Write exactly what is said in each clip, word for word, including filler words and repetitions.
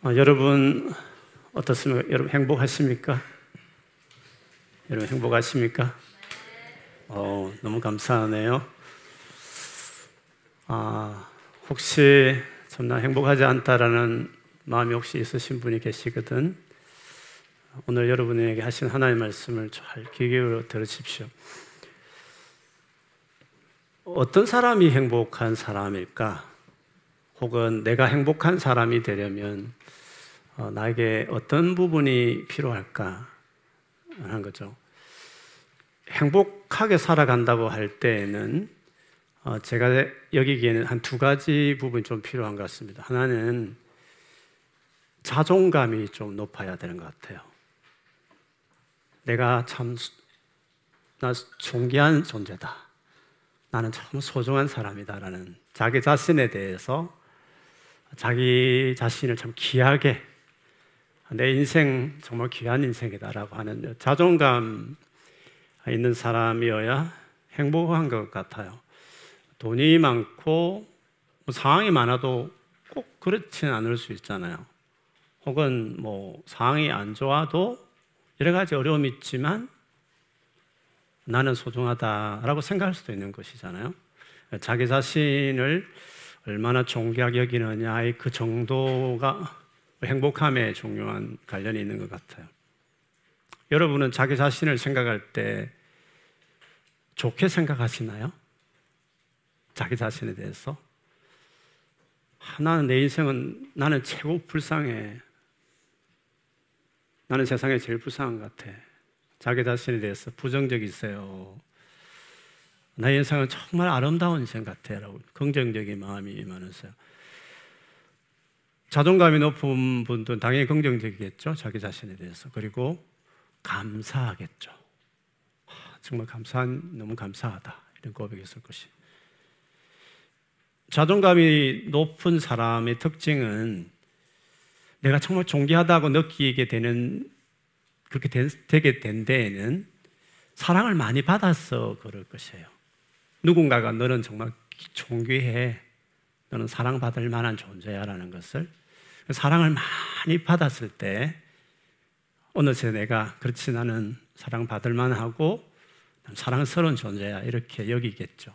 어, 여러분 어떻습니까? 여러분 행복하십니까? 여러분 행복하십니까? 어, 너무 감사하네요. 아, 혹시 참나 행복하지 않다라는 마음이 혹시 있으신 분이 계시거든. 오늘 여러분에게 하신 하나님의 말씀을 잘 귀 기울여 들으십시오. 어떤 사람이 행복한 사람일까? 혹은 내가 행복한 사람이 되려면 어, 나에게 어떤 부분이 필요할까 하는 거죠. 행복하게 살아간다고 할 때에는 어, 제가 여기기에는 한 두 가지 부분이 좀 필요한 것 같습니다. 하나는 자존감이 좀 높아야 되는 것 같아요. 내가 참 나 존귀한 존재다. 나는 참 소중한 사람이다라는 자기 자신에 대해서 자기 자신을 참 귀하게 내 인생 정말 귀한 인생이다라고 하는 자존감 있는 사람이어야 행복한 것 같아요. 돈이 많고 뭐 상황이 많아도 꼭 그렇지는 않을 수 있잖아요. 혹은 뭐 상황이 안 좋아도 여러 가지 어려움이 있지만 나는 소중하다라고 생각할 수도 있는 것이잖아요. 자기 자신을 얼마나 존귀하게 여기느냐의 그 정도가 행복함에 중요한 관련이 있는 것 같아요. 여러분은 자기 자신을 생각할 때 좋게 생각하시나요? 자기 자신에 대해서? 나는 내 인생은 나는 최고 불쌍해. 나는 세상에 제일 불쌍한 것 같아. 자기 자신에 대해서 부정적이세요. 나의 인생은 정말 아름다운 인생 같아 라고 긍정적인 마음이 많으세요. 자존감이 높은 분들은 당연히 긍정적이겠죠. 자기 자신에 대해서. 그리고 감사하겠죠. 정말 감사한, 너무 감사하다 이런 고백이 있을 것이. 자존감이 높은 사람의 특징은 내가 정말 존귀하다고 느끼게 되는, 그렇게 된, 되게 된 데에는 사랑을 많이 받아서 그럴 것이에요. 누군가가 너는 정말 존귀해, 너는 사랑받을 만한 존재야 라는 것을, 사랑을 많이 받았을 때 어느새 내가 그렇지, 나는 사랑받을 만하고 사랑스러운 존재야 이렇게 여기겠죠.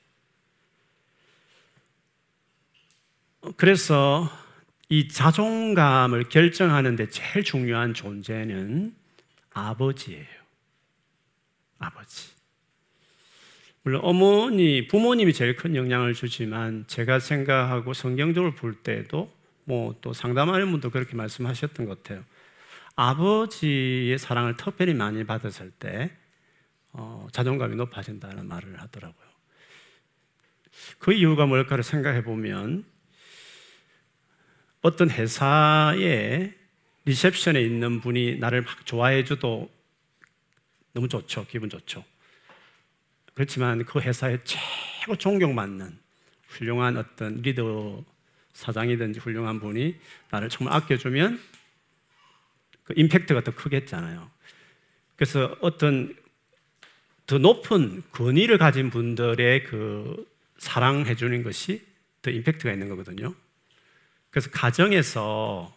그래서 이 자존감을 결정하는 데 제일 중요한 존재는 아버지예요. 아버지. 물론 어머니, 부모님이 제일 큰 영향을 주지만 제가 생각하고 성경적으로 볼 때도 뭐 또 상담하는 분도 그렇게 말씀하셨던 것 같아요. 아버지의 사랑을 특별히 많이 받았을 때 어, 자존감이 높아진다는 말을 하더라고요. 그 이유가 뭘까를 생각해 보면 어떤 회사에 리셉션에 있는 분이 나를 막 좋아해 줘도 너무 좋죠. 기분 좋죠. 그렇지만 그 회사에 최고 존경받는 훌륭한 어떤 리더, 사장이든지 훌륭한 분이 나를 정말 아껴주면 그 임팩트가 더 크겠잖아요. 그래서 어떤 더 높은 권위를 가진 분들의 그 사랑해 주는 것이 더 임팩트가 있는 거거든요. 그래서 가정에서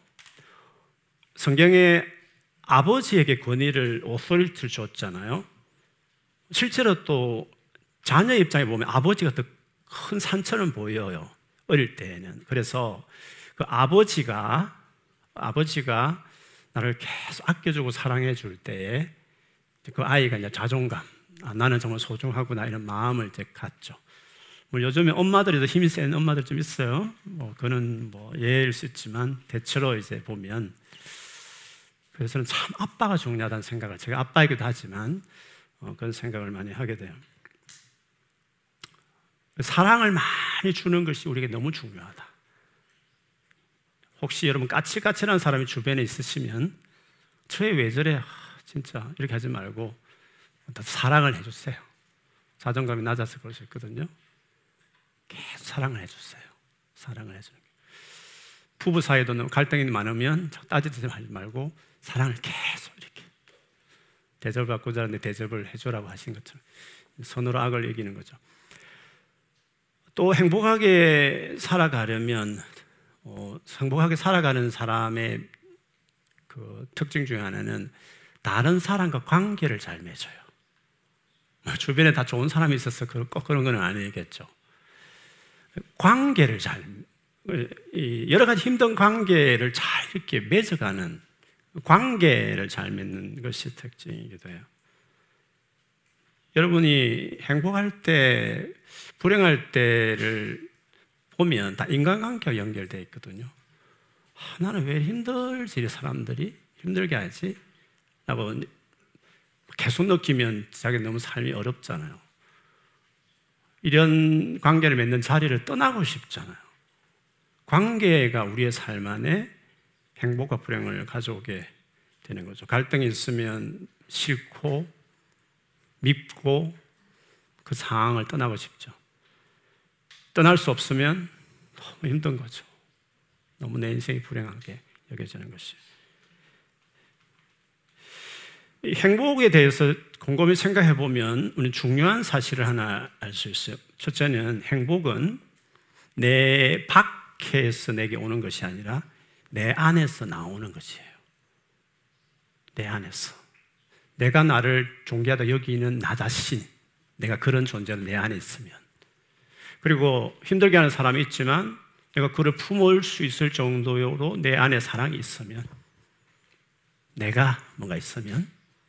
성경에 아버지에게 권위를, 오소리티를 줬잖아요. 실제로 또 자녀 입장에 보면 아버지가 더 큰 산처럼 보여요. 어릴 때에는. 그래서 그 아버지가 아버지가 나를 계속 아껴주고 사랑해 줄 때에 그 아이가 이제 자존감, 아, 나는 정말 소중하구나 이런 마음을 이제 갖죠. 뭐 요즘에 엄마들이 더 힘이 센 엄마들 좀 있어요. 뭐 그는 뭐 예일 수 있지만 대체로 이제 보면, 그래서 저는 참 아빠가 중요하다는 생각을, 제가 아빠이기도 하지만 어, 그런 생각을 많이 하게 돼요. 사랑을 많이 주는 것이 우리에게 너무 중요하다. 혹시 여러분 까칠까칠한 사람이 주변에 있으시면 저애 왜 저래? 아, 진짜 이렇게 하지 말고 사랑을 해주세요. 자존감이 낮아서 그럴 수 있거든요. 계속 사랑을 해주세요. 사랑을 해주는 게. 부부 사이도 갈등이 많으면 따지지 말고 사랑을 계속 이렇게 대접받고자 하는데 대접을 해주라고 하신 것처럼 선으로 악을 이기는 거죠. 또 행복하게 살아가려면 어, 행복하게 살아가는 사람의 그 특징 중에 하나는 다른 사람과 관계를 잘 맺어요. 주변에 다 좋은 사람이 있어서 꼭 그런 건 아니겠죠. 관계를 잘, 여러 가지 힘든 관계를 잘 이렇게 맺어가는, 관계를 잘 맺는 것이 특징이기도 해요. 여러분이 행복할 때, 불행할 때를 보면 다 인간관계와 연결되어 있거든요. 아, 나는 왜 힘들지, 사람들이 힘들게 하지? 라고 계속 느끼면 자기 너무 삶이 어렵잖아요. 이런 관계를 맺는 자리를 떠나고 싶잖아요. 관계가 우리의 삶 안에 행복과 불행을 가져오게 되는 거죠. 갈등이 있으면 싫고 밉고 그 상황을 떠나고 싶죠. 떠날 수 없으면 너무 힘든 거죠. 너무 내 인생이 불행하게 여겨지는 것이. 이 행복에 대해서 곰곰이 생각해 보면 우리는 중요한 사실을 하나 알 수 있어요. 첫째는 행복은 내 밖에서 내게 오는 것이 아니라 내 안에서 나오는 것이에요. 내 안에서. 내가 나를 존귀하다 여기는 나 자신, 내가 그런 존재로 내 안에 있으면, 그리고 힘들게 하는 사람이 있지만 내가 그를 품을 수 있을 정도로 내 안에 사랑이 있으면, 내가 뭔가 있으면,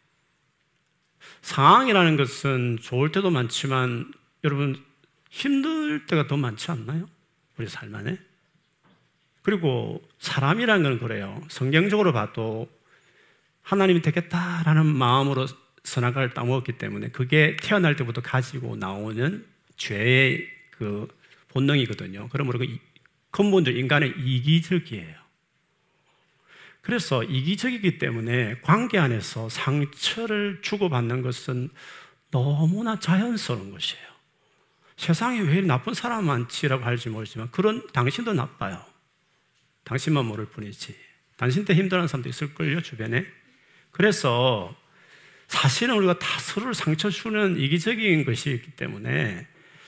상황이라는 것은 좋을 때도 많지만 여러분 힘들 때가 더 많지 않나요? 우리 삶 안에. 그리고 사람이라는 건 그래요. 성경적으로 봐도 하나님이 되겠다라는 마음으로 선악과를 따먹었기 때문에 그게 태어날 때부터 가지고 나오는 죄의 그 본능이거든요. 그러므로 그 근본적으로 인간은 이기적이에요. 그래서 이기적이기 때문에 관계 안에서 상처를 주고받는 것은 너무나 자연스러운 것이에요. 세상에 왜 나쁜 사람 많지라고 할지 모르지만 그런 당신도 나빠요. 당신만 모를 뿐이지. 당신 때 힘들어하는 사람도 있을걸요, 주변에. 그래서 사실은 우리가 다 서로를 상처 주는 이기적인 것이 있기 때문에,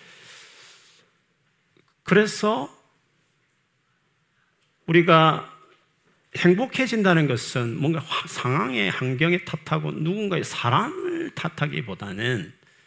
그래서 우리가 행복해진다는 것은 뭔가 상황의 환경에 탓하고 누군가의 사람을 탓하기보다는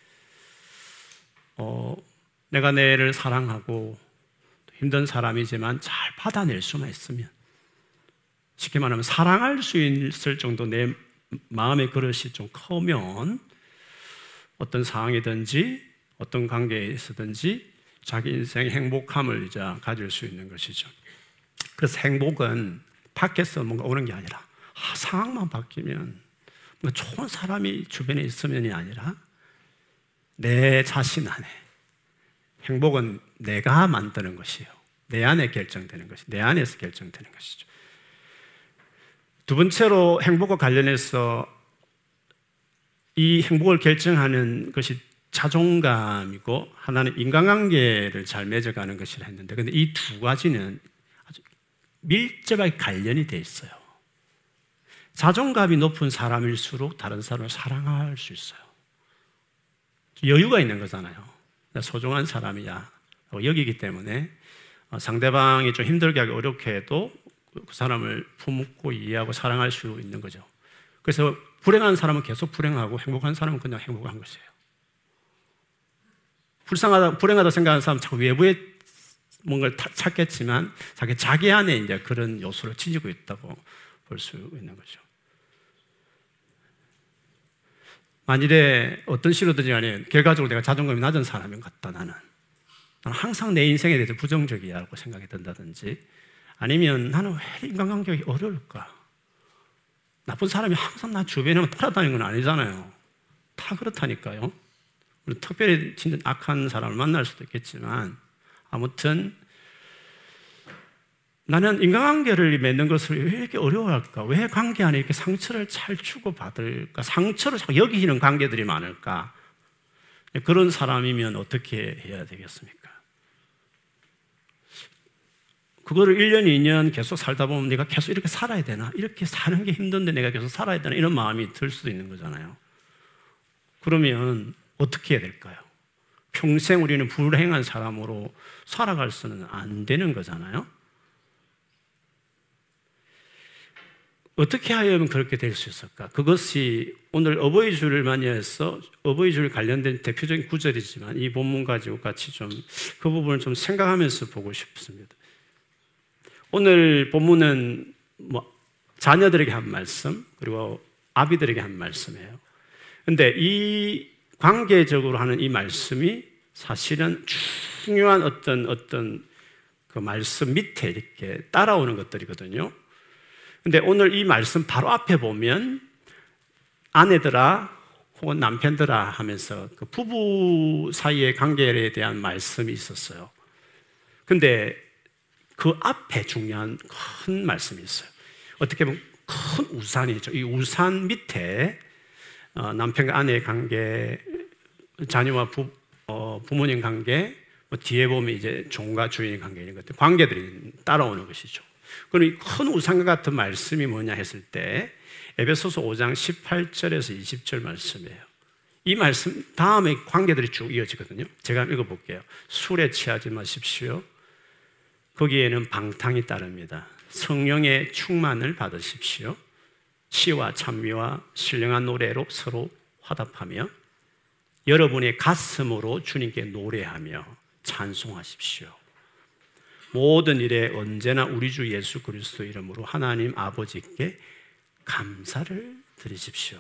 어, 내가 내를 사랑하고 힘든 사람이지만 잘 받아낼 수만 있으면, 쉽게 말하면 사랑할 수 있을 정도 내 마음의 그릇이 좀 크면 어떤 상황이든지 어떤 관계에 있었든지 자기 인생의 행복함을 이제 가질 수 있는 것이죠. 그래서 행복은 밖에서 뭔가 오는 게 아니라, 아, 상황만 바뀌면, 뭐 좋은 사람이 주변에 있으면이 아니라 내 자신 안에, 행복은 내가 만드는 것이에요. 내 안에 결정되는 것이, 내 안에서 결정되는 것이죠. 두 번째로 행복과 관련해서 이 행복을 결정하는 것이 자존감이고 하나는 인간관계를 잘 맺어가는 것이라 했는데, 근데 이 두 가지는 아주 밀접하게 관련이 돼 있어요. 자존감이 높은 사람일수록 다른 사람을 사랑할 수 있어요. 여유가 있는 거잖아요. 소중한 사람이야 여기기 때문에 상대방이 좀 힘들게 하기 어렵게 해도 그 사람을 품고 이해하고 사랑할 수 있는 거죠. 그래서 불행한 사람은 계속 불행하고 행복한 사람은 그냥 행복한 것이에요. 불쌍하다, 불행하다 생각하는 사람은 자꾸 외부에 뭔가를 찾겠지만 자기, 자기 안에 이제 그런 요소를 지니고 있다고 볼 수 있는 거죠. 만일에 어떤 식으로든지 간에 결과적으로 내가 자존감이 낮은 사람인 것 같다, 나는. 나는 항상 내 인생에 대해서 부정적이야라고 생각이 든다든지, 아니면 나는 왜 인간관계가 어려울까? 나쁜 사람이 항상 나 주변에만 따라다니는 건 아니잖아요. 다 그렇다니까요. 특별히 진짜 악한 사람을 만날 수도 있겠지만, 아무튼 나는 인간관계를 맺는 것을 왜 이렇게 어려워할까? 왜 관계 안에 이렇게 상처를 잘 주고받을까? 상처를 자꾸 여기는 관계들이 많을까? 그런 사람이면 어떻게 해야 되겠습니까? 그거를 일 년, 이 년 계속 살다 보면 내가 계속 이렇게 살아야 되나? 이렇게 사는 게 힘든데 내가 계속 살아야 되나? 이런 마음이 들 수도 있는 거잖아요. 그러면 어떻게 해야 될까요? 평생 우리는 불행한 사람으로 살아갈 수는 안 되는 거잖아요. 어떻게 하면 그렇게 될 수 있을까? 그것이 오늘 어버이 주를 맞이해서 어버이 주를 관련된 대표적인 구절이지만 이 본문 가지고 같이 좀 그 부분을 좀 생각하면서 보고 싶습니다. 오늘 본문은 뭐 자녀들에게 한 말씀 그리고 아비들에게 한 말씀이에요. 근데 이 관계적으로 하는 이 말씀이 사실은 중요한 어떤 어떤 그 말씀 밑에 이렇게 따라오는 것들이거든요. 근데 오늘 이 말씀 바로 앞에 보면 아내들아 혹은 남편들아 하면서 그 부부 사이의 관계에 대한 말씀이 있었어요. 근데 그 앞에 중요한 큰 말씀이 있어요. 어떻게 보면 큰 우산이죠. 이 우산 밑에 어, 남편과 아내의 관계, 자녀와 부, 어, 부모님 관계, 뭐 뒤에 보면 이제 종과 주인의 관계 이런 것들 관계들이 따라오는 것이죠. 그럼 이 큰 우산과 같은 말씀이 뭐냐 했을 때 에베소서 오 장 십팔 절에서 이십 절 말씀이에요. 이 말씀 다음에 관계들이 쭉 이어지거든요. 제가 읽어볼게요. 술에 취하지 마십시오. 거기에는 방탕이 따릅니다. 성령의 충만을 받으십시오. 시와 찬미와 신령한 노래로 서로 화답하며 여러분의 가슴으로 주님께 노래하며 찬송하십시오. 모든 일에 언제나 우리 주 예수 그리스도 이름으로 하나님 아버지께 감사를 드리십시오.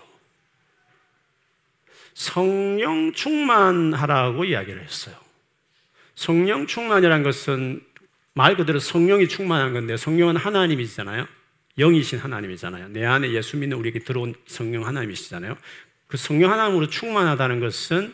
성령 충만하라고 이야기를 했어요. 성령 충만이라는 것은 말 그대로 성령이 충만한 건데 성령은 하나님이잖아요. 영이신 하나님이잖아요. 내 안에 예수 믿는 우리에게 들어온 성령 하나님이시잖아요. 그 성령 하나님으로 충만하다는 것은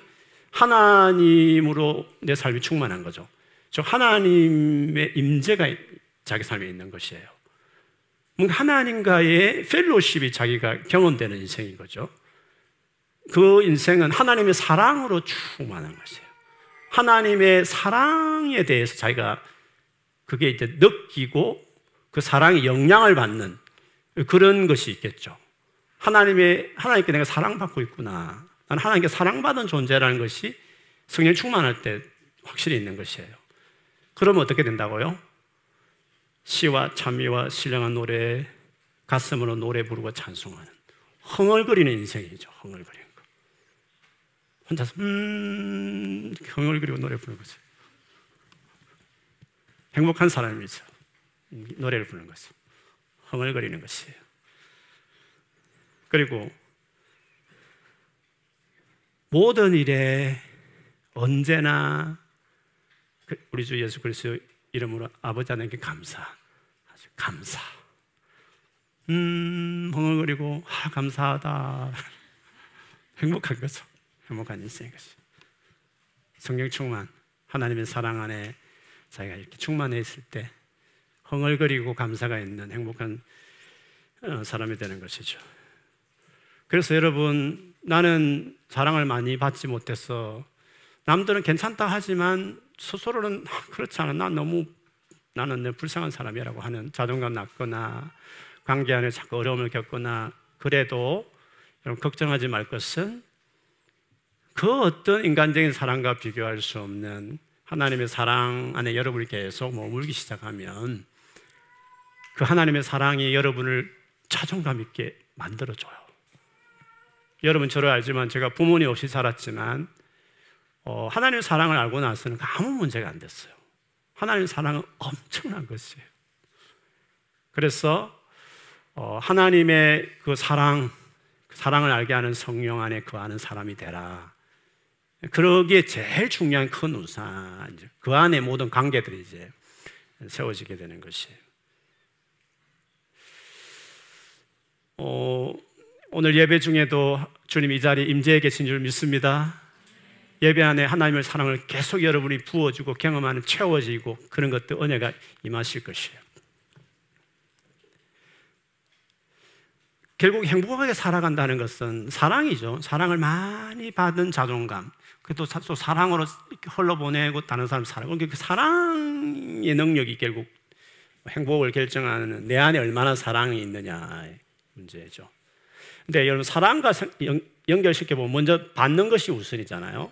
하나님으로 내 삶이 충만한 거죠. 즉 하나님의 임재가 자기 삶에 있는 것이에요. 뭔가 하나님과의 펠로십이 자기가 경험되는 인생인 거죠. 그 인생은 하나님의 사랑으로 충만한 것이에요. 하나님의 사랑에 대해서 자기가 그게 이제 느끼고 그 사랑의 영향을 받는 그런 것이 있겠죠. 하나님의, 하나님께 내가 사랑받고 있구나. 나는 하나님께 사랑받은 존재라는 것이 성령 충만할 때 확실히 있는 것이에요. 그러면 어떻게 된다고요? 시와 찬미와 신령한 노래, 가슴으로 노래 부르고 찬송하는 흥얼거리는 인생이죠. 흥얼거리는 거. 혼자서 음 흥얼거리고 노래 부르는 거죠. 행복한 사람이죠. 노래를 부르는 것이 흥얼거리는 것이에요. 그리고 모든 일에 언제나 우리 주 예수 그리스도 이름으로 아버지 하나님께 감사, 감사. 음, 흥얼거리고 아, 감사하다. 행복한 거죠. 행복한 인생인 것이. 성령 충만, 하나님의 사랑 안에 자기가 이렇게 충만해 있을 때 흥얼거리고 감사가 있는 행복한 사람이 되는 것이죠. 그래서 여러분, 나는 사랑을 많이 받지 못해서 남들은 괜찮다 하지만 스스로는 그렇지 않아. 난 너무 나는 내 불쌍한 사람이라고 하는 자존감 낮거나 관계 안에 자꾸 어려움을 겪거나 그래도 여러분 걱정하지 말 것은 그 어떤 인간적인 사랑과 비교할 수 없는 하나님의 사랑 안에 여러분이 계속 머물기 시작하면 그 하나님의 사랑이 여러분을 자존감 있게 만들어줘요. 여러분 저를 알지만 제가 부모님 없이 살았지만 어, 하나님의 사랑을 알고 나서는 아무 문제가 안 됐어요. 하나님의 사랑은 엄청난 것이에요. 그래서 어, 하나님의 그 사랑, 그 사랑을 알게 하는 성령 안에 거하는 사람이 되라. 그러기에 제일 중요한 큰 우산, 그 안에 모든 관계들이 이제 세워지게 되는 것이에요. 어, 오늘 예배 중에도 주님 이 자리에 임재해 계신 줄 믿습니다. 예배 안에 하나님의 사랑을 계속 여러분이 부어주고 경험하는 채워지고 그런 것들 은혜가 임하실 것이에요. 결국 행복하게 살아간다는 것은 사랑이죠. 사랑을 많이 받은 자존감, 그것도 또 사랑으로 흘러보내고 다른 사람 사랑, 그 사랑의 능력이 결국 행복을 결정하는 내 안에 얼마나 사랑이 있느냐의 문제죠. 근데 여러분 사랑과 연결시켜보면 먼저 받는 것이 우선이잖아요.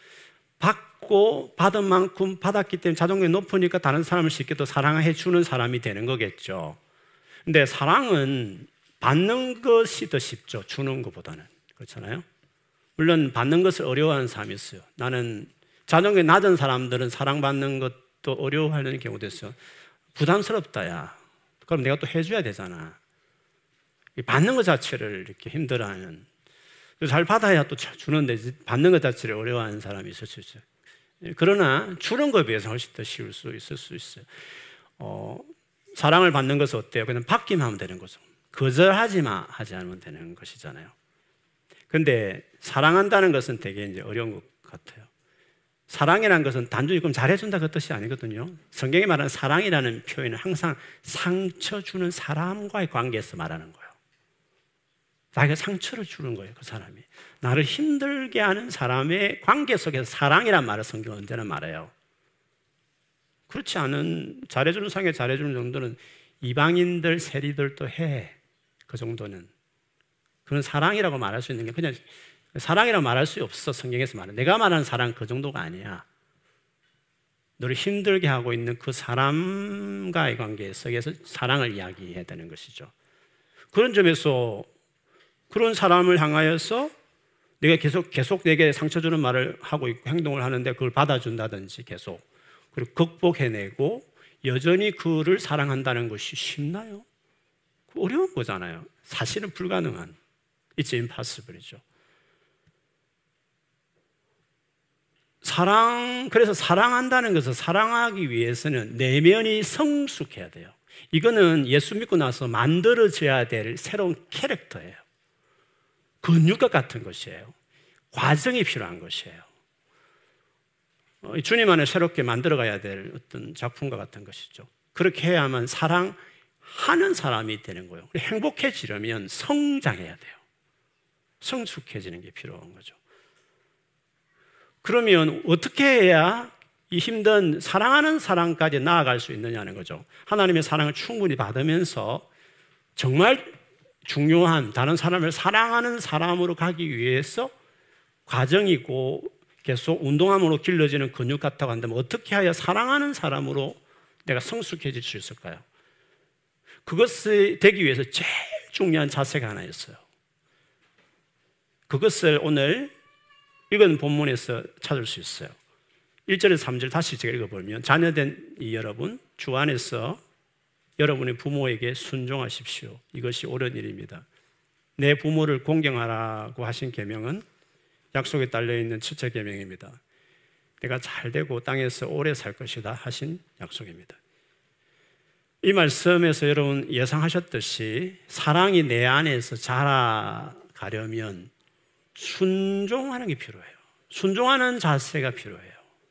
받고 받은 만큼 받았기 때문에 자존감이 높으니까 다른 사람을 쉽게 또 사랑해 주는 사람이 되는 거겠죠. 근데 사랑은 받는 것이 더 쉽죠. 주는 것보다는. 그렇잖아요. 물론 받는 것을 어려워하는 사람이 있어요. 나는 자존감이 낮은 사람들은 사랑받는 것도 어려워하는 경우도 있어요. 부담스럽다, 야. 그럼 내가 또 해줘야 되잖아. 받는 것 자체를 이렇게 힘들어하는, 잘 받아야 또 주는데 받는 것 자체를 어려워하는 사람이 있을 수 있어요. 그러나 주는 것에 비해서 훨씬 더 쉬울 수 있을 수 있어요. 어, 사랑을 받는 것은 어때요? 그냥 받기만 하면 되는 거죠. 거절하지만 하지 않으면 되는 것이잖아요. 근데 사랑한다는 것은 되게 이제 어려운 것 같아요. 사랑이라는 것은 단순히 그럼 잘해준다 그 뜻이 아니거든요. 성경이 말하는 사랑이라는 표현은 항상 상처 주는 사람과의 관계에서 말하는 거예요. 나에게 상처를 주는 거예요, 그 사람이. 나를 힘들게 하는 사람의 관계 속에서 사랑이란 말을 성경은 언제나 말해요. 그렇지 않은, 잘해주는 상에 잘해주는 정도는 이방인들, 세리들도 해. 그 정도는. 그건 사랑이라고 말할 수 있는 게 그냥 사랑이라고 말할 수 없어. 성경에서 말해. 내가 말하는 사랑은 그 정도가 아니야. 너를 힘들게 하고 있는 그 사람과의 관계 속에서 사랑을 이야기해야 되는 것이죠. 그런 점에서 그런 사람을 향하여서 내가 계속 계속 내게 상처 주는 말을 하고 있고 행동을 하는데 그걸 받아준다든지 계속 그리고 극복해내고 여전히 그를 사랑한다는 것이 쉽나요? 어려운 거잖아요. 사실은 불가능한, It's impossible이죠. 사랑, 그래서 사랑한다는 것은 사랑하기 위해서는 내면이 성숙해야 돼요. 이거는 예수 믿고 나서 만들어져야 될 새로운 캐릭터예요. 근육과 같은 것이에요. 과정이 필요한 것이에요. 주님 안에 새롭게 만들어가야 될 어떤 작품과 같은 것이죠. 그렇게 해야만 사랑하는 사람이 되는 거예요. 행복해지려면 성장해야 돼요. 성숙해지는 게 필요한 거죠. 그러면 어떻게 해야 이 힘든 사랑하는 사랑까지 나아갈 수 있느냐는 거죠. 하나님의 사랑을 충분히 받으면서 정말 중요한 다른 사람을 사랑하는 사람으로 가기 위해서 과정이고 계속 운동함으로 길러지는 근육 같다고 한다면 어떻게 해야 사랑하는 사람으로 내가 성숙해질 수 있을까요? 그것이 되기 위해서 제일 중요한 자세가 하나 있어요. 그것을 오늘 이건 본문에서 찾을 수 있어요. 일 절에서 삼 절 다시 제가 읽어보면 자녀된 이 여러분 주 안에서 여러분의 부모에게 순종하십시오. 이것이 옳은 일입니다. 내 부모를 공경하라고 하신 계명은 약속에 달려있는 첫째 계명입니다. 내가 잘되고 땅에서 오래 살 것이다 하신 약속입니다. 이 말씀에서 여러분 예상하셨듯이 사랑이 내 안에서 자라가려면 순종하는 게 필요해요. 순종하는 자세가 필요해요.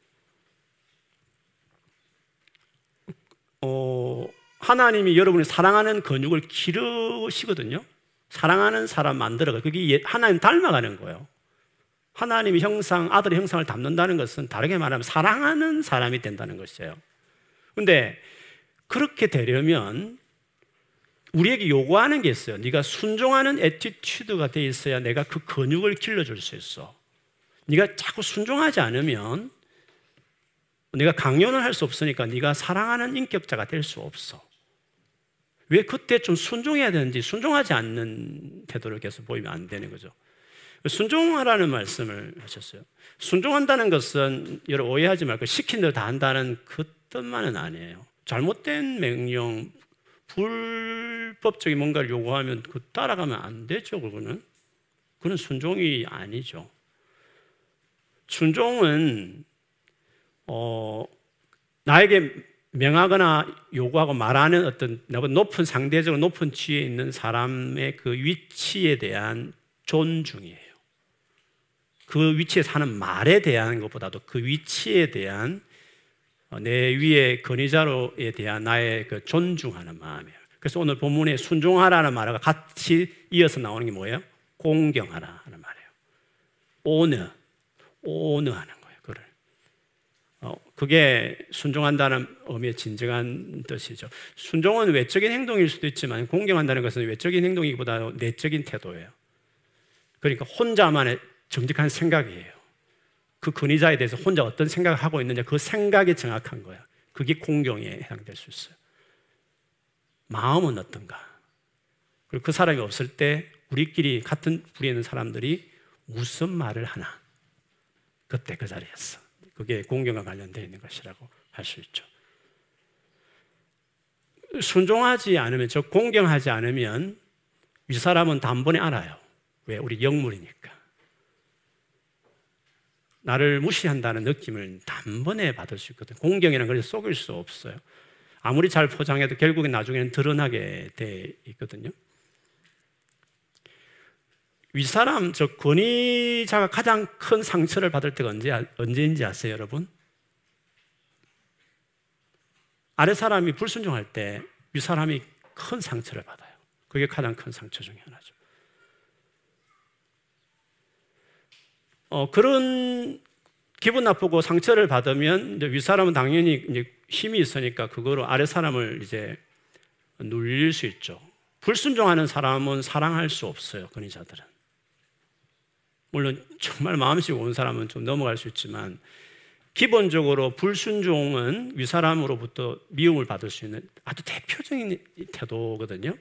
어, 하나님이 여러분이 사랑하는 근육을 기르시거든요. 사랑하는 사람 만들어가 그게 하나님 닮아가는 거예요. 하나님의 형상, 아들의 형상을 담는다는 것은 다르게 말하면 사랑하는 사람이 된다는 것이에요. 그런데 그렇게 되려면 우리에게 요구하는 게 있어요. 네가 순종하는 애티튜드가 돼 있어야 내가 그 근육을 길러줄 수 있어. 네가 자꾸 순종하지 않으면 네가 강요는 할 수 없으니까 네가 사랑하는 인격자가 될 수 없어. 왜 그때 좀 순종해야 되는지 순종하지 않는 태도를 계속 보이면 안 되는 거죠. 순종하라는 말씀을 하셨어요. 순종한다는 것은 여러분 오해하지 말고 시킨 대로 다 한다는 그 뜻만은 아니에요. 잘못된 명령, 불법적인 뭔가를 요구하면 그 따라가면 안 되죠. 그거는 그건 순종이 아니죠. 순종은 어, 나에게 명하거나 요구하고 말하는 어떤 높은 상대적으로 높은 지위에 있는 사람의 그 위치에 대한 존중이에요. 그 위치에서 하는 말에 대한 것보다도 그 위치에 대한 내 위의 권위자로에 대한 나의 그 존중하는 마음이에요. 그래서 오늘 본문에 순종하라는 말과 같이 이어서 나오는 게 뭐예요? 공경하라 하는 말이에요. 오너, 오너하는 거예요. 그를. 어, 그게 순종한다는 의미의 진정한 뜻이죠. 순종은 외적인 행동일 수도 있지만 공경한다는 것은 외적인 행동이보다 내적인 태도예요. 그러니까 혼자만의 정직한 생각이에요. 그 권위자에 대해서 혼자 어떤 생각을 하고 있느냐 그 생각이 정확한 거야. 그게 공경에 해당될 수 있어요. 마음은 어떤가? 그리고 그 사람이 없을 때 우리끼리 같은 부리에 있는 사람들이 무슨 말을 하나, 그때 그 자리였어. 그게 공경과 관련되어 있는 것이라고 할 수 있죠. 순종하지 않으면, 즉 공경하지 않으면 이 사람은 단번에 알아요. 왜? 우리 영물이니까. 나를 무시한다는 느낌을 단번에 받을 수 있거든요. 공경이라는 걸 속일 수 없어요. 아무리 잘 포장해도 결국엔 나중에는 드러나게 돼 있거든요. 윗사람, 즉 권위자가 가장 큰 상처를 받을 때가 언제, 언제인지 아세요, 여러분? 아래 사람이 불순종할 때 윗사람이 큰 상처를 받아요. 그게 가장 큰 상처 중에 하나죠. 어, 그런 기분 나쁘고 상처를 받으면 이제 윗사람은 당연히 이제 힘이 있으니까 그거로 아래 사람을 이제 눌릴 수 있죠. 불순종하는 사람은 사랑할 수 없어요, 권위자들은. 물론 정말 마음씨가 온 사람은 좀 넘어갈 수 있지만 기본적으로 불순종은 윗사람으로부터 미움을 받을 수 있는 아주 대표적인 태도거든요.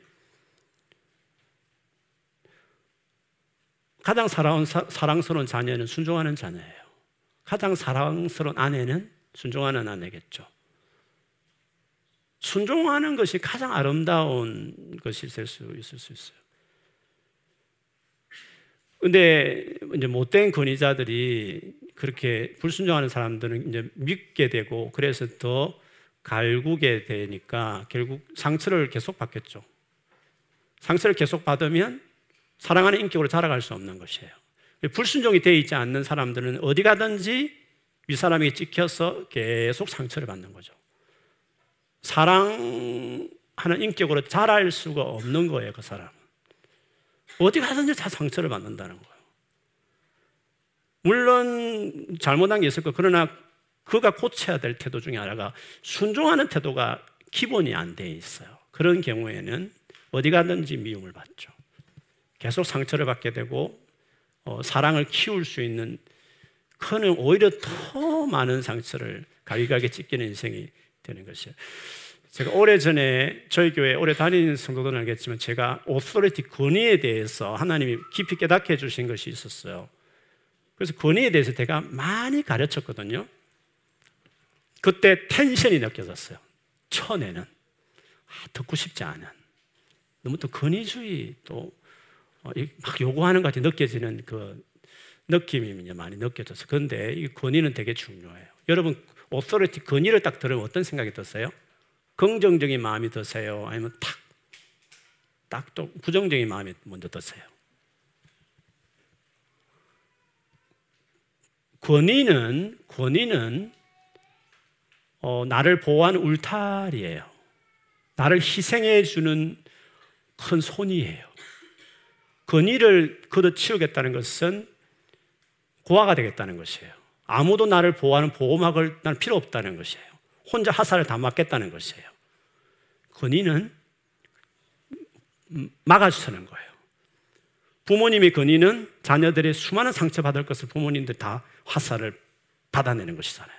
가장 사랑스러운, 사랑스러운 자녀는 순종하는 자녀예요. 가장 사랑스러운 아내는 순종하는 아내겠죠. 순종하는 것이 가장 아름다운 것이 될 수 있을 수 있어요. 근데 이제 못된 권위자들이 그렇게 불순종하는 사람들은 이제 믿게 되고 그래서 더 갈구게 되니까 결국 상처를 계속 받겠죠. 상처를 계속 받으면 사랑하는 인격으로 자라갈 수 없는 것이에요. 불순종이 되어 있지 않는 사람들은 어디 가든지 윗사람에게 찍혀서 계속 상처를 받는 거죠. 사랑하는 인격으로 자랄 수가 없는 거예요, 그 사람은. 어디 가든지 다 상처를 받는다는 거예요. 물론 잘못한 게 있을 거예요. 그러나 그가 고쳐야 될 태도 중에 하나가 순종하는 태도가 기본이 안 돼 있어요. 그런 경우에는 어디 가든지 미움을 받죠. 계속 상처를 받게 되고 어, 사랑을 키울 수 있는 그는 오히려 더 많은 상처를 가위가위에 찢기는 인생이 되는 것이에요. 제가 오래전에 저희 교회 오래 다니는 성도들은 알겠지만 제가 오토리티 권위에 대해서 하나님이 깊이 깨닫게 해주신 것이 있었어요. 그래서 권위에 대해서 제가 많이 가르쳤거든요. 그때 텐션이 느껴졌어요. 처음에는 아, 듣고 싶지 않은 너무 또 권위주의 또 막 요구하는 것 같이 느껴지는 그 느낌이 이제 많이 느껴졌어요. 그런데 이 권위는 되게 중요해요. 여러분 오토리티 권위를 딱 들으면 어떤 생각이 드세요? 긍정적인 마음이 드세요? 아니면 탁, 딱 또 부정적인 마음이 먼저 드세요? 권위는 권위는 어, 나를 보호하는 울타리예요. 나를 희생해 주는 큰 손이에요. 권위를 걷어치우겠다는 것은 고아가 되겠다는 것이에요. 아무도 나를 보호하는 보호막을 난 필요 없다는 것이에요. 혼자 화살을 다 맞겠다는 것이에요. 권위는 막아주는 거예요. 부모님의 권위는 자녀들의 수많은 상처받을 것을 부모님들 다 화살을 받아내는 것이잖아요.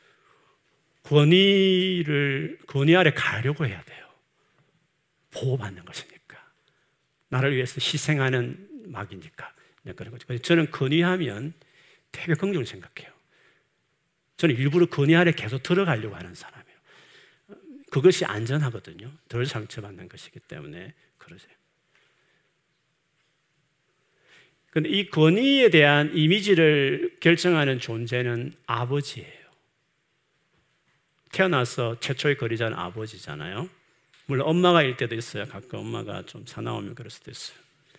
권위를 권위 아래 가려고 해야 돼요. 보호받는 것이니까. 나를 위해서 희생하는 막이니까 그런 거죠. 저는 권위하면 되게 긍정을 생각해요. 저는 일부러 권위 아래 계속 들어가려고 하는 사람이에요. 그것이 안전하거든요. 덜 상처받는 것이기 때문에 그러세요. 그런데 이 권위에 대한 이미지를 결정하는 존재는 아버지예요. 태어나서 최초의 권위자는 아버지잖아요. 물론 엄마가 일 때도 있어요. 가끔 엄마가 좀 사나우면 그럴 수도 있어요.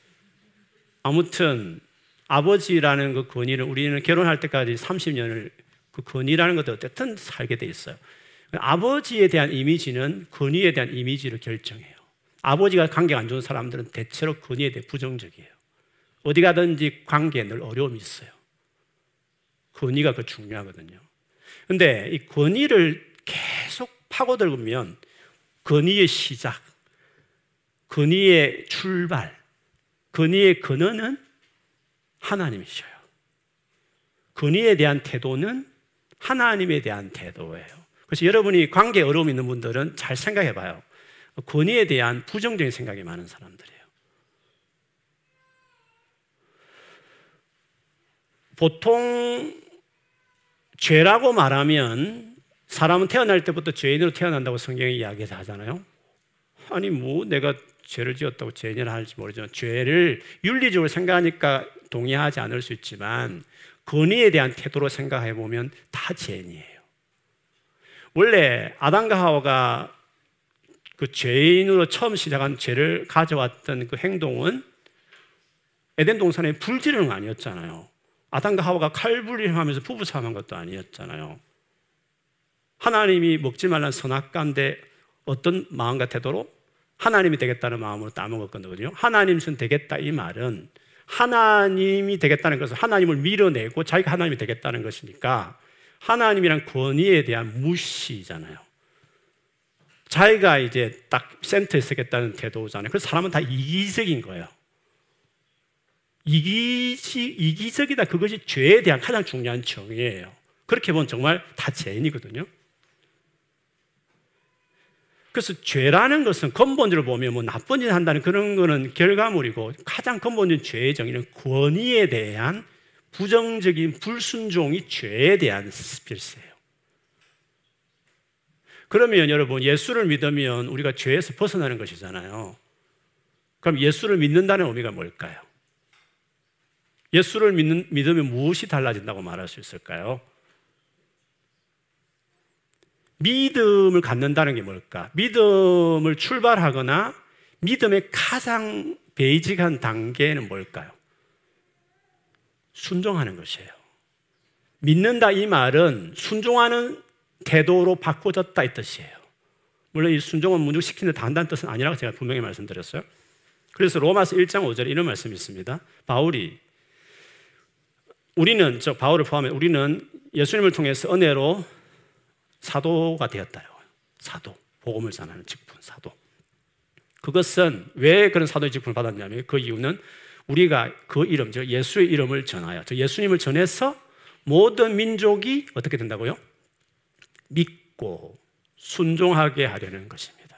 아무튼 아버지라는 그 권위를 우리는 결혼할 때까지 삼십 년을 그 권위라는 것도 어쨌든 살게 돼 있어요. 아버지에 대한 이미지는 권위에 대한 이미지를 결정해요. 아버지가 관계가 안 좋은 사람들은 대체로 권위에 대해 부정적이에요. 어디 가든지 관계에 늘 어려움이 있어요. 권위가 그 중요하거든요. 그런데 이 권위를 계속 파고들면 권위의 시작, 권위의 출발, 권위의 근원은 하나님이셔요. 권위에 대한 태도는 하나님에 대한 태도예요. 그래서 여러분이 관계에 어려움이 있는 분들은 잘 생각해 봐요. 권위에 대한 부정적인 생각이 많은 사람들이에요. 보통 죄라고 말하면 사람은 태어날 때부터 죄인으로 태어난다고 성경이 이야기하잖아요. 아니 뭐 내가 죄를 지었다고 죄인이라 할지 모르지만 죄를 윤리적으로 생각하니까 동의하지 않을 수 있지만 권위에 대한 태도로 생각해 보면 다 죄인이에요. 원래 아담과 하와가 그 죄인으로 처음 시작한 죄를 가져왔던 그 행동은 에덴 동산의 불지르는 거 아니었잖아요. 아담과 하와가 칼불림하면서 부부싸움한 것도 아니었잖아요. 하나님이 먹지 말라는 선악과인데 어떤 마음과 태도로? 하나님이 되겠다는 마음으로 따먹었거든요. 하나님 손 되겠다 이 말은 하나님이 되겠다는 것은 하나님을 밀어내고 자기가 하나님이 되겠다는 것이니까 하나님이란 권위에 대한 무시잖아요. 자기가 이제 딱 센터에 서겠다는 태도잖아요. 그래서 사람은 다 이기적인 거예요. 이기시, 이기적이다. 그것이 죄에 대한 가장 중요한 정의예요. 그렇게 보면 정말 다 죄인이거든요. 그래서 죄라는 것은 근본적으로 보면 뭐 나쁜 짓을 한다는 그런 거는 결과물이고 가장 근본적인 죄의 정의는 권위에 대한 부정적인 불순종이 죄에 대한 필수예요. 그러면 여러분 예수를 믿으면 우리가 죄에서 벗어나는 것이잖아요. 그럼 예수를 믿는다는 의미가 뭘까요? 예수를 믿는, 믿으면 무엇이 달라진다고 말할 수 있을까요? 믿음을 갖는다는 게 뭘까? 믿음을 출발하거나 믿음의 가장 베이직한 단계는 뭘까요? 순종하는 것이에요. 믿는다 이 말은 순종하는 태도로 바꿔졌다 이 뜻이에요. 물론 이 순종은 문족시키는 다 한다는 뜻은 아니라고 제가 분명히 말씀드렸어요. 그래서 로마서 일 장 오 절에 이런 말씀이 있습니다. 바울이 우리는, 저 바울을 포함해 우리는 예수님을 통해서 은혜로 사도가 되었다요. 사도, 복음을 전하는 직분, 사도. 그것은 왜 그런 사도의 직분을 받았냐면 그 이유는 우리가 그 이름, 즉 예수의 이름을 전하여, 즉 예수님을 전해서 모든 민족이 어떻게 된다고요? 믿고 순종하게 하려는 것입니다.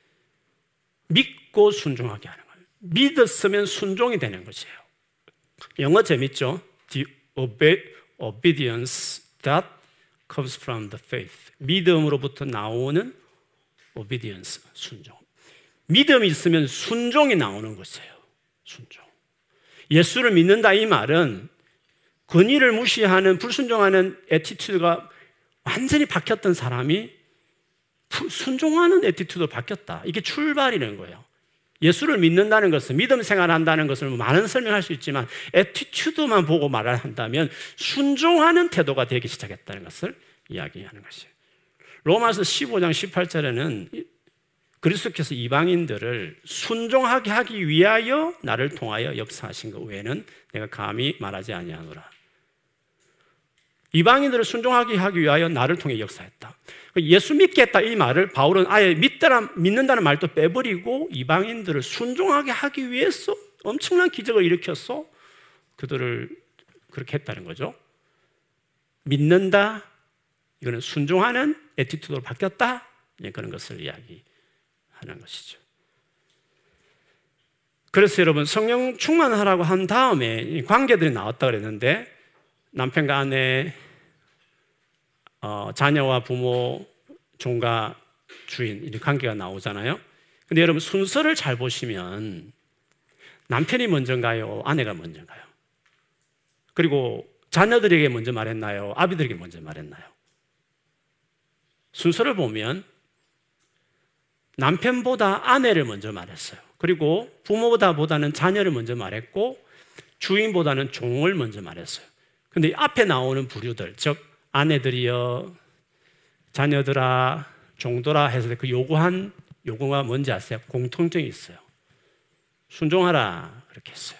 믿고 순종하게 하는 거예요. 믿었으면 순종이 되는 것이에요. 영어 재밌죠? The obedience that comes from the faith. 믿음으로부터 나오는 obedience, 순종. 믿음이 있으면 순종이 나오는 것이에요. 순종. 예수를 믿는다 이 말은 권위를 무시하는 불순종하는 애티튜드가 완전히 바뀌었던 사람이 순종하는 애티튜드로 바뀌었다. 이게 출발이라는 거예요. 예수를 믿는다는 것은 믿음 생활한다는 것을 많은 설명할 수 있지만 애티튜드만 보고 말을 한다면 순종하는 태도가 되기 시작했다는 것을 이야기하는 것이에요. 로마서 십오 장 십팔 절에는 그리스도께서 이방인들을 순종하게 하기 위하여 나를 통하여 역사하신 것 외에는 내가 감히 말하지 아니하노라. 이방인들을 순종하게 하기 위하여 나를 통해 역사했다. 예수 믿겠다 이 말을 바울은 아예 믿다라, 믿는다는 말도 빼버리고 이방인들을 순종하게 하기 위해서 엄청난 기적을 일으켰어. 그들을 그렇게 했다는 거죠. 믿는다, 이거는 순종하는 애티튜드로 바뀌었다. 그런 것을 이야기하는 것이죠. 그래서 여러분 성령 충만하라고 한 다음에 관계들이 나왔다 그랬는데 남편과 아내, 어, 자녀와 부모, 종과 주인 이런 관계가 나오잖아요. 근데 여러분 순서를 잘 보시면 남편이 먼저인가요? 아내가 먼저인가요? 그리고 자녀들에게 먼저 말했나요? 아비들에게 먼저 말했나요? 순서를 보면 남편보다 아내를 먼저 말했어요. 그리고 부모보다 보다는 자녀를 먼저 말했고 주인보다는 종을 먼저 말했어요. 근데 앞에 나오는 부류들, 즉 아내들이여, 자녀들아, 종들아 해서 그 요구한 요구가 뭔지 아세요? 공통점이 있어요. 순종하라 그렇게 했어요.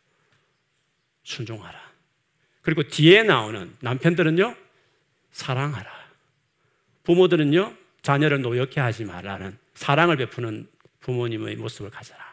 순종하라. 그리고 뒤에 나오는 남편들은요, 사랑하라. 부모들은요, 자녀를 노엽게 하지 말라는 사랑을 베푸는 부모님의 모습을 가져라.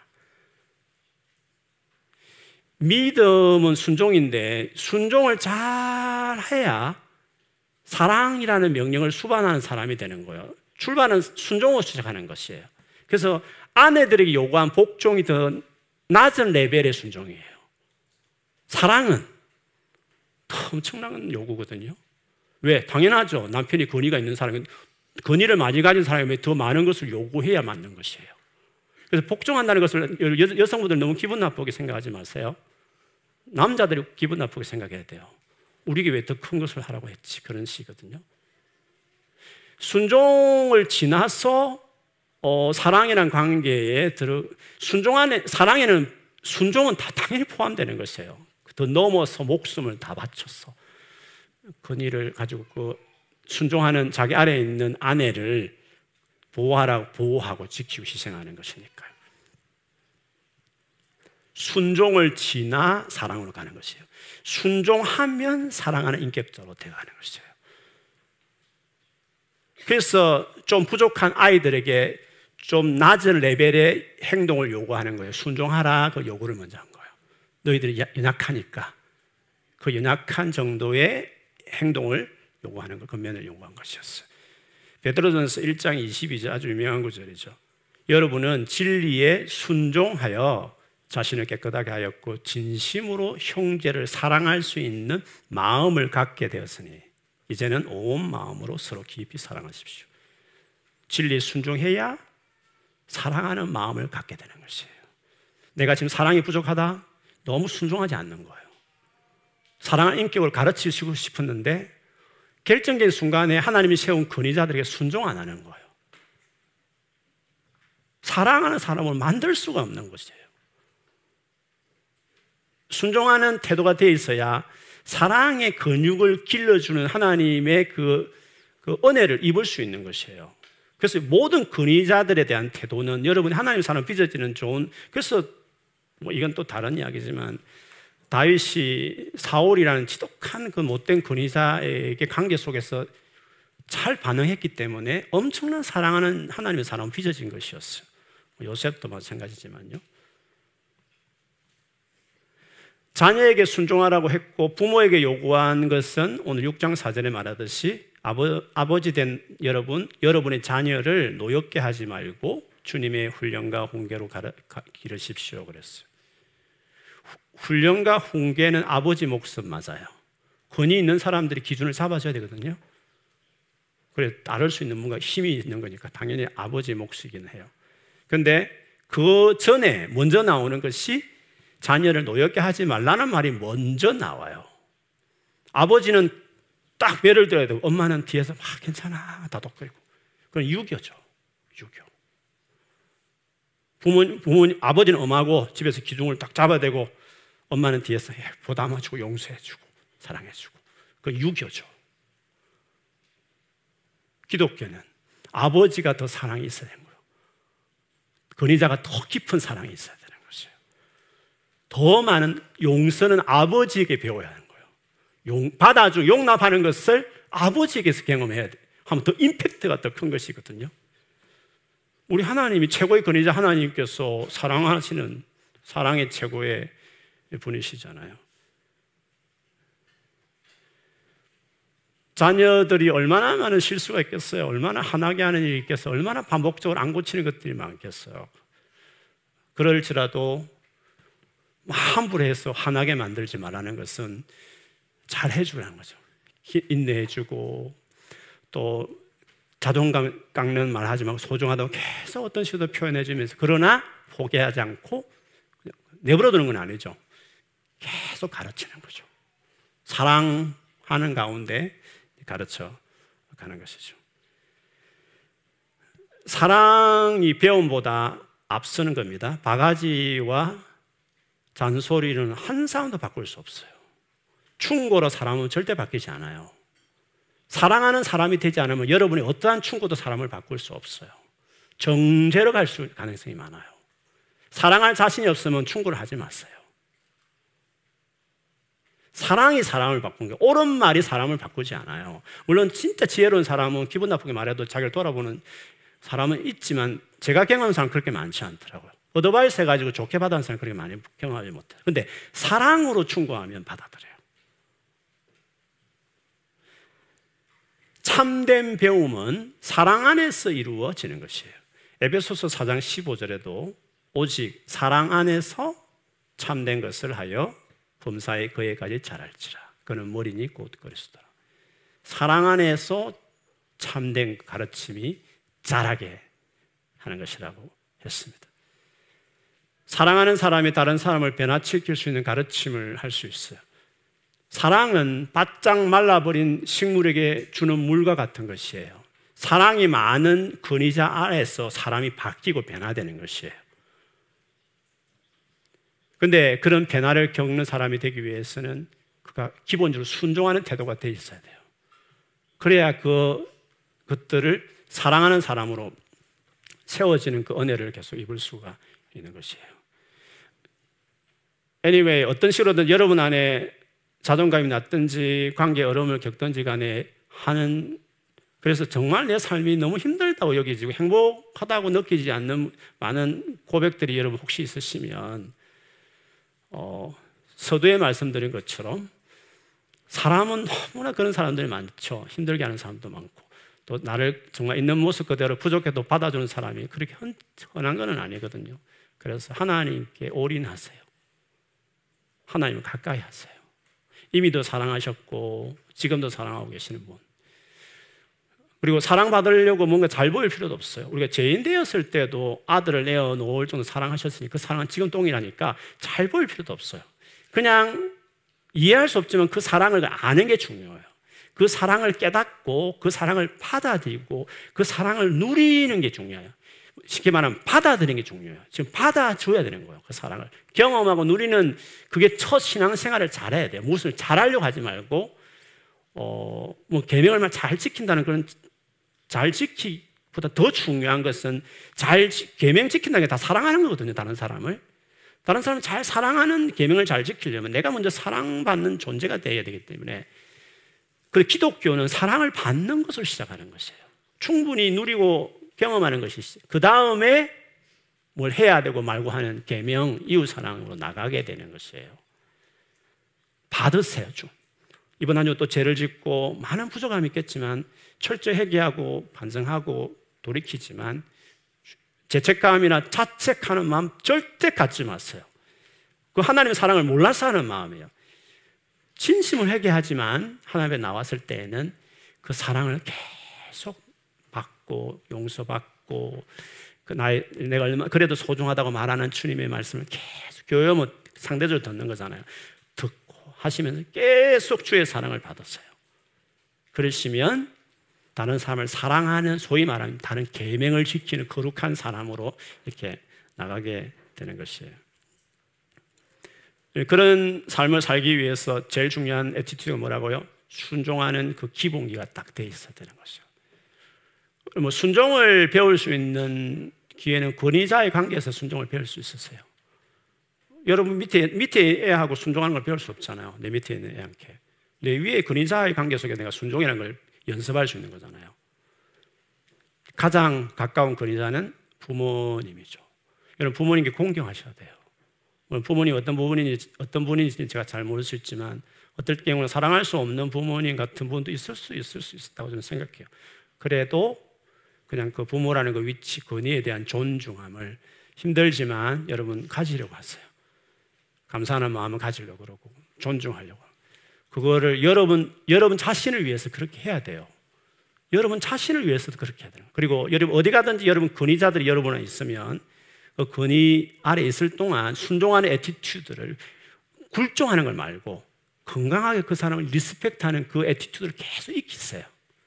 믿음은 순종인데 순종을 잘 해야 사랑이라는 명령을 수반하는 사람이 되는 거예요. 출발은 순종으로 시작하는 것이에요. 그래서 아내들에게 요구한 복종이 더 낮은 레벨의 순종이에요. 사랑은 엄청난 요구거든요. 왜? 당연하죠. 남편이 권위가 있는 사람은, 권위를 많이 가진 사람이 더 많은 것을 요구해야 맞는 것이에요. 그래서 복종한다는 것을 여, 여성분들 너무 기분 나쁘게 생각하지 마세요. 남자들이 기분 나쁘게 생각해야 돼요. 우리에게 왜 더 큰 것을 하라고 했지? 그런 식이거든요. 순종을 지나서 어, 사랑이라는 관계에 들어, 순종 안에, 사랑에는 순종은 다 당연히 포함되는 것이에요. 더 넘어서 목숨을 다 바쳐서 권위를 가지고 그 순종하는 자기 아래에 있는 아내를 보호하라고, 보호하고 지키고 희생하는 것이니까요. 순종을 지나 사랑으로 가는 것이에요. 순종하면 사랑하는 인격자로 되어가는 것이에요. 그래서 좀 부족한 아이들에게 좀 낮은 레벨의 행동을 요구하는 거예요. 순종하라, 그 요구를 먼저 한 거예요. 너희들이 연약하니까 그 연약한 정도의 행동을 요구하는 것, 그 면을 요구한 것이었어요. 베드로전서 일 장 이십이 절 아주 유명한 구절이죠. 여러분은 진리에 순종하여 자신을 깨끗하게 하였고 진심으로 형제를 사랑할 수 있는 마음을 갖게 되었으니 이제는 온 마음으로 서로 깊이 사랑하십시오. 진리에 순종해야 사랑하는 마음을 갖게 되는 것이에요. 내가 지금 사랑이 부족하다? 너무 순종하지 않는 거예요. 사랑하는 인격을 가르치고 싶었는데 결정적인 순간에 하나님이 세운 권위자들에게 순종 안 하는 거예요. 사랑하는 사람을 만들 수가 없는 것이에요. 순종하는 태도가 되어 있어야 사랑의 근육을 길러주는 하나님의 그, 그 은혜를 입을 수 있는 것이에요. 그래서 모든 권위자들에 대한 태도는 여러분이 하나님 사람 빚어지는 좋은, 그래서 뭐 이건 또 다른 이야기지만 다윗이 사울이라는 지독한 그 못된 권위자에게 관계 속에서 잘 반응했기 때문에 엄청난 사랑하는 하나님의 사람은 빚어진 것이었어요. 요셉도 마찬가지지만요. 자녀에게 순종하라고 했고 부모에게 요구한 것은 오늘 육 장 사 절에 말하듯이 아버, 아버지 된 여러분, 여러분의 자녀를 노엽게 하지 말고 주님의 훈련과 훈계로 가르, 가, 기르십시오 그랬어요. 훈련과 훈계는 아버지 몫은 맞아요. 권위 있는 사람들이 기준을 잡아줘야 되거든요. 그래 따를 수 있는 뭔가 힘이 있는 거니까 당연히 아버지 몫이긴 해요. 그런데 그 전에 먼저 나오는 것이 자녀를 노엽게 하지 말라는 말이 먼저 나와요. 아버지는 딱 매를 들어야 되고 엄마는 뒤에서 막 괜찮아 다독거리고 그건 유교죠. 유교. 부모님, 부모님 아버지는 엄하고 집에서 기둥을 딱 잡아대고 엄마는 뒤에서 보담아주고 용서해주고 사랑해주고 그건 유교죠. 기독교는 아버지가 더 사랑이 있어야 되는 거예요. 권위자가 더 깊은 사랑이 있어야 되는 것이에요. 더 많은 용서는 아버지에게 배워야 하는 거예요. 용, 받아주고 용납하는 것을 아버지에게서 경험해야 돼. 하면 더 임팩트가 더 큰 것이거든요. 우리 하나님이 최고의 권위자 하나님께서 사랑하시는 사랑의 최고의 분이시잖아요. 자녀들이 얼마나 많은 실수가 있겠어요. 얼마나 화나게 하는 일이 있겠어요. 얼마나 반복적으로 안 고치는 것들이 많겠어요. 그럴지라도 함부로 해서 화나게 만들지 말라는 것은 잘 해주라는 거죠. 인내해주고 또 자존 깎는 말 하지 말고 소중하다고 계속 어떤 식으로 표현해주면서 그러나 포기하지 않고 내버려두는 건 아니죠. 계속 가르치는 거죠. 사랑하는 가운데 가르쳐 가는 것이죠. 사랑이 배움보다 앞서는 겁니다. 바가지와 잔소리는 한 사람도 바꿀 수 없어요. 충고로 사람은 절대 바뀌지 않아요. 사랑하는 사람이 되지 않으면 여러분이 어떠한 충고도 사람을 바꿀 수 없어요. 정죄로 갈 수 가능성이 많아요. 사랑할 자신이 없으면 충고를 하지 마세요. 사랑이 사람을 바꾼 거예요. 옳은 말이 사람을 바꾸지 않아요. 물론 진짜 지혜로운 사람은 기분 나쁘게 말해도 자기를 돌아보는 사람은 있지만 제가 경험한 사람은 그렇게 많지 않더라고요. 어드바이스 해가지고 좋게 받아는 사람은 그렇게 많이 경험하지 못해요. 근데 사랑으로 충고하면 받아들여요. 참된 배움은 사랑 안에서 이루어지는 것이에요. 에베소서 사 장 십오 절에도 오직 사랑 안에서 참된 것을 하여 범사에 그에까지 자랄지라 그는 머리니 곧 그리스도라. 사랑 안에서 참된 가르침이 자라게 하는 것이라고 했습니다. 사랑하는 사람이 다른 사람을 변화시킬 수 있는 가르침을 할 수 있어요. 사랑은 바짝 말라버린 식물에게 주는 물과 같은 것이에요. 사랑이 많은 근위자 아래서 사람이 바뀌고 변화되는 것이에요. 그런데 그런 변화를 겪는 사람이 되기 위해서는 그가 기본적으로 순종하는 태도가 돼 있어야 돼요. 그래야 그 것들을 사랑하는 사람으로 세워지는 그 은혜를 계속 입을 수가 있는 것이에요. anyway, 어떤 식으로든 여러분 안에 자존감이 낮든지 관계에 어려움을 겪든지 간에 하는, 그래서 정말 내 삶이 너무 힘들다고 여기지고 행복하다고 느끼지 않는 많은 고백들이 여러분 혹시 있으시면 어, 서두에 말씀드린 것처럼 사람은 너무나 그런 사람들이 많죠. 힘들게 하는 사람도 많고 또 나를 정말 있는 모습 그대로 부족해도 받아주는 사람이 그렇게 흔한 건 아니거든요. 그래서 하나님께 올인하세요. 하나님을 가까이 하세요. 이미도 사랑하셨고 지금도 사랑하고 계시는 분. 그리고 사랑받으려고 뭔가 잘 보일 필요도 없어요. 우리가 죄인 되었을 때도 아들을 내어놓을 정도 사랑하셨으니 그 사랑은 지금 동일하니까 잘 보일 필요도 없어요. 그냥 이해할 수 없지만 그 사랑을 아는 게 중요해요. 그 사랑을 깨닫고 그 사랑을 받아들이고 그 사랑을 누리는 게 중요해요. 쉽게 말하면 받아들이는 게 중요해요. 지금 받아줘야 되는 거예요. 그 사랑을 경험하고 누리는, 그게 첫 신앙생활을 잘해야 돼요. 무엇을 잘하려고 하지 말고 어, 뭐 계명을 잘 지킨다는 그런, 잘 지키기보다 더 중요한 것은 잘 계명 지킨다는 게 다 사랑하는 거거든요. 다른 사람을 다른 사람을 잘 사랑하는, 계명을 잘 지키려면 내가 먼저 사랑받는 존재가 되어야 되기 때문에, 그리고 기독교는 사랑을 받는 것을 시작하는 것이에요. 충분히 누리고 경험하는 것이, 그 다음에 뭘 해야 되고 말고 하는 계명, 이웃사랑으로 나가게 되는 것이에요. 받으세요. 좀 이번 한 주 또 죄를 짓고 많은 부족함이 있겠지만 철저히 회개하고 반성하고 돌이키지만 죄책감이나 자책하는 마음 절대 갖지 마세요. 그 하나님의 사랑을 몰라서 하는 마음이에요. 진심을 회개하지만 하나님 앞에 나왔을 때에는 그 사랑을 계속 받고 용서받고, 그 나의, 내가 얼마 그래도 소중하다고 말하는 주님의 말씀을 계속, 교회면 상대적으로 듣는 거잖아요. 듣고 하시면서 계속 주의 사랑을 받았어요. 그러시면 다른 사람을 사랑하는, 소위 말하는 다른 계명을 지키는 거룩한 사람으로 이렇게 나가게 되는 것이에요. 그런 삶을 살기 위해서 제일 중요한 애티튜드가 뭐라고요? 순종하는 그 기본기가 딱 돼 있어야 되는 것이죠. 뭐 순종을 배울 수 있는 기회는 권위자의 관계에서 순종을 배울 수 있으세요. 여러분 밑에 밑에 애하고 순종하는 걸 배울 수 없잖아요. 내 밑에 있는 애한테. 내 위에 권위자의 관계 속에 내가 순종이라는 걸 연습할 수 있는 거잖아요. 가장 가까운 권위자는 부모님이죠. 여러분 부모님께 공경하셔야 돼요. 부모님 어떤 부분인지 어떤 분인지 제가 잘 모를 수 있지만 어떨 경우는 사랑할 수 없는 부모님 같은 분도 있을 수 있을 수 있다고 저는 생각해요. 그래도 그냥 그 부모라는 그 위치, 권위에 대한 존중함을 힘들지만 여러분 가지려고 하세요. 감사하는 마음을 가지려고 그러고 존중하려고. 그거를 여러분 여러분 자신을 위해서 그렇게 해야 돼요. 여러분 자신을 위해서도 그렇게 해야 돼요. 그리고 여러분 어디 가든지 여러분 권위자들이 여러분 안에 있으면 그 권위 아래 있을 동안 순종하는 애티튜드를, 굴종하는 걸 말고 건강하게 그 사람을 리스펙트하는 그 애티튜드를 계속 익히세요.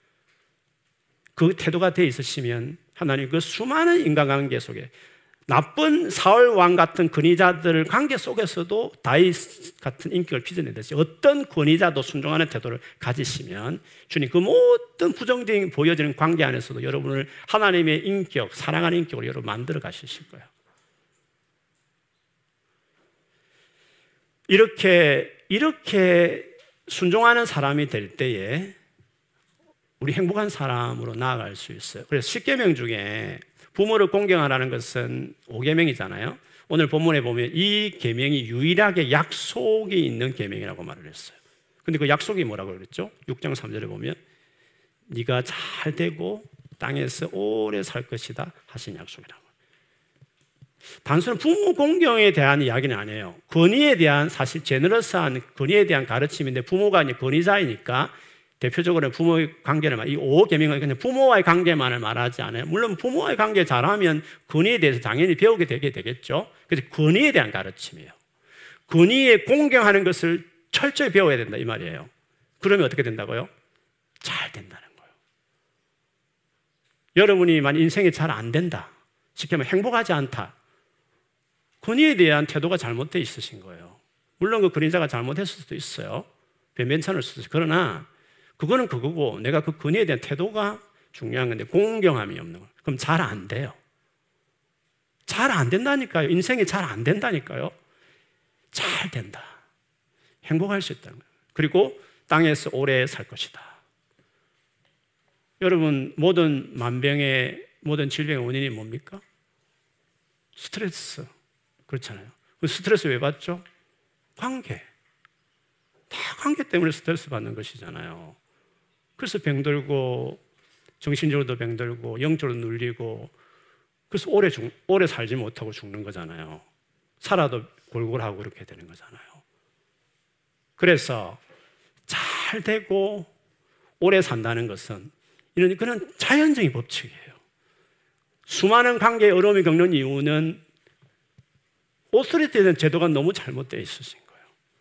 그 태도가 되어 있으시면 하나님 그 수많은 인간관계 속에 나쁜 사울 왕 같은 권위자들 관계 속에서도 다윗 같은 인격을 빚어내듯이 어떤 권위자도 순종하는 태도를 가지시면 주님 그 모든 부정적인 보여지는 관계 안에서도 여러분을 하나님의 인격, 사랑하는 인격으로 여러분 만들어 가실 거예요. 이렇게 이렇게 순종하는 사람이 될 때에 우리 행복한 사람으로 나아갈 수 있어요. 그래서 십계명 중에 부모를 공경하라는 것은 오계명이잖아요. 오늘 본문에 보면 이 계명이 유일하게 약속이 있는 계명이라고 말을 했어요. 근데 그 약속이 뭐라고 그랬죠? 육 장 삼 절에 보면 네가 잘 되고 땅에서 오래 살 것이다 하신 약속이라고. 단순한 부모 공경에 대한 이야기는 아니에요. 권위에 대한 사실 제너러스한 권위에 대한 가르침인데 부모가 이제 권위자이니까 대표적으로 부모의 관계를 말, 이 오 계명은 그냥 부모와의 관계만을 말하지 않아요. 물론 부모와의 관계 잘하면 권위에 대해서 당연히 배우게 되게 되겠죠. 그래서 권위에 대한 가르침이에요. 권위에 공경하는 것을 철저히 배워야 된다 이 말이에요. 그러면 어떻게 된다고요? 잘 된다는 거예요. 여러분이 만약 인생이 잘 안 된다, 쉽게 말하면 행복하지 않다, 권위에 대한 태도가 잘못되어 있으신 거예요. 물론 그 권위자가 잘못했을 수도 있어요. 변변찮을 수도 있어요. 그러나 그거는 그거고 내가 그 권위에 대한 태도가 중요한 건데 공경함이 없는 거예요. 그럼 잘 안 돼요. 잘 안 된다니까요. 인생이 잘 안 된다니까요. 잘 된다. 행복할 수 있다는 거예요. 그리고 땅에서 오래 살 것이다. 여러분, 모든 만병의, 모든 질병의 원인이 뭡니까? 스트레스. 그렇잖아요. 그 스트레스 왜 받죠? 관계. 다 관계 때문에 스트레스 받는 것이잖아요. 그래서 병들고, 정신적으로도 병들고, 영적으로 눌리고, 그래서 오래, 죽, 오래 살지 못하고 죽는 거잖아요. 살아도 골골하고 그렇게 되는 거잖아요. 그래서 잘 되고 오래 산다는 것은 이런 그런 자연적인 법칙이에요. 수많은 관계의 어려움이 겪는 이유는 오토리티에 대한 제도가 너무 잘못되어 있으신 거예요.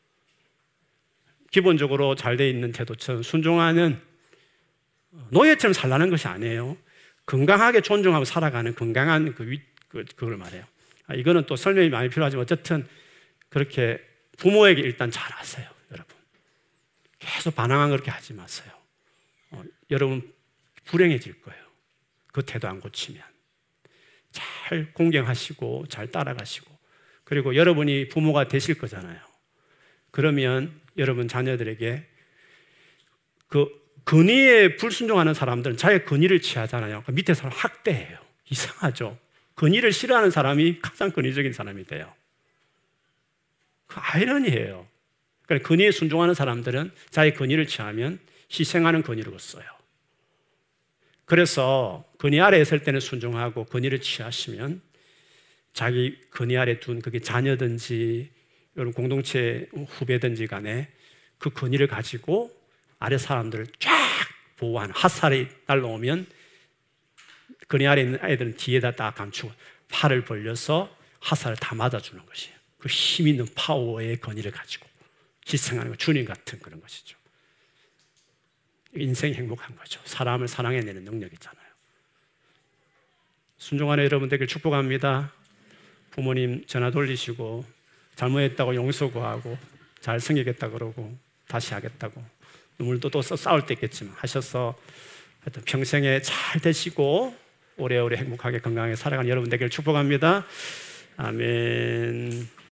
기본적으로 잘 되어 있는 태도처럼 순종하는 노예처럼 살라는 것이 아니에요. 건강하게 존중하고 살아가는 건강한 그 위, 그, 그걸 말해요. 아, 이거는 또 설명이 많이 필요하지만 어쨌든 그렇게 부모에게 일단 잘하세요, 여러분. 계속 반항한 그렇게 하지 마세요. 어, 여러분 불행해질 거예요. 그 태도 안 고치면. 잘 공경하시고 잘 따라가시고 그리고 여러분이 부모가 되실 거잖아요. 그러면 여러분 자녀들에게 그 권위에 불순종하는 사람들은 자기의 권위를 취하잖아요. 그 밑에 사람 학대해요. 이상하죠? 권위를 싫어하는 사람이 가장 권위적인 사람이 돼요. 그 아이러니예요. 그러니까 권위에 순종하는 사람들은 자기 권위를 취하면 희생하는 권위를 써요. 그래서 권위 아래에 있을 때는 순종하고 권위를 취하시면 자기 권위 아래 둔 그게 자녀든지 여러분 공동체 후배든지 간에 그 권위를 가지고 아래 사람들을 쫙 보호하는 핫살이 날라오면 권위 아래 있는 아이들은 뒤에다 딱 감추고 팔을 벌려서 핫살을 다 맞아주는 것이에요. 그 힘 있는 파워의 권위를 가지고 희생하는 거, 주님 같은 그런 것이죠. 인생이 행복한 거죠. 사람을 사랑해내는 능력이잖아요. 순종하는 여러분 되길 축복합니다. 부모님 전화 돌리시고 잘못했다고 용서 구하고 잘 섬기겠다 그러고 다시 하겠다고 물론 또 싸울 때 있겠지만 하셔서 하여튼 평생에 잘 되시고 오래오래 행복하게 건강하게 살아가는 여러분 되길 축복합니다. 아멘.